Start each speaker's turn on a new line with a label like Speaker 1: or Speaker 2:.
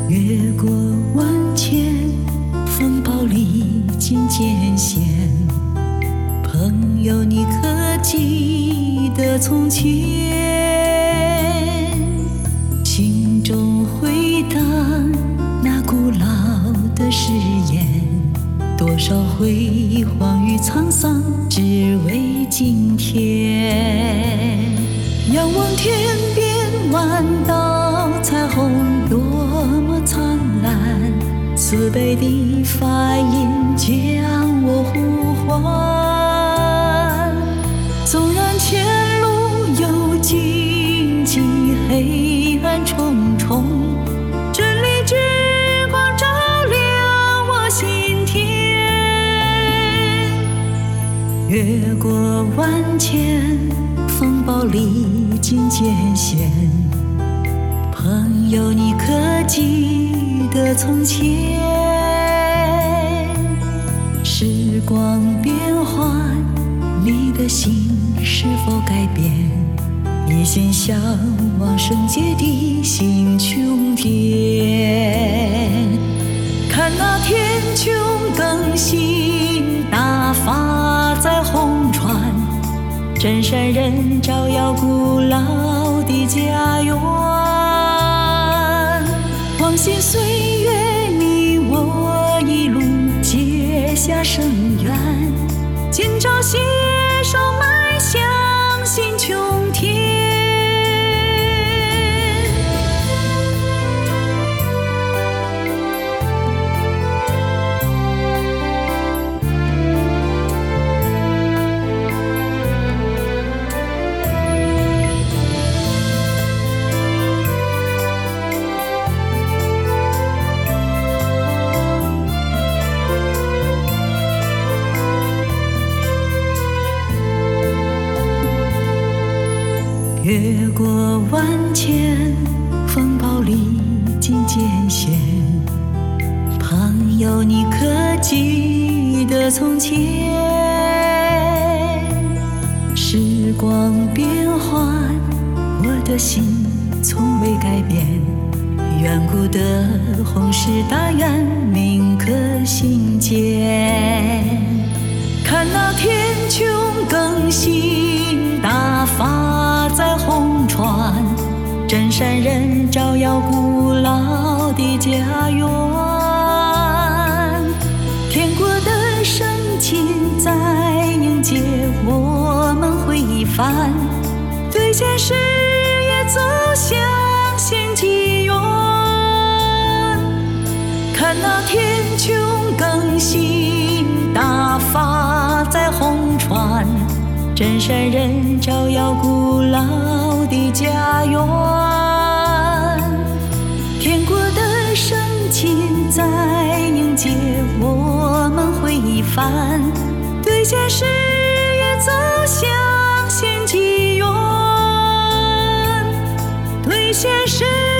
Speaker 1: 越过万千风暴，历经艰险。朋友，你可记得从前？心中回荡那古老的誓言，多少辉煌与沧桑，只为今天。仰望天边万道彩虹，多么灿烂！慈悲的法音将我呼唤。纵然前路有荆棘，黑暗重重，真理之光照亮我心田。越过万千风暴，历经艰险。朋友，你可记得从前？时光变幻，你的心是否改变？一心向往圣洁的新穹天。看那天穹更新，大发在红传，真善人照耀古老的家园。往昔岁月，你我一路结下深缘，今朝携手迈向新穹天。越过万千风暴，历经艰险。朋友，你可记得从前？时光变幻，我的心从未改变。远古的宏誓大愿铭刻心间。看那天穹更新，大发在红传，真善人照耀古老的家园。天国的圣亲在迎接我们回返，对现实也走向新纪元。看那天穹更新，大发在红传，真善人照耀古老的家园。天国的圣亲在迎接我们回返，对现实也走向新纪元，对现实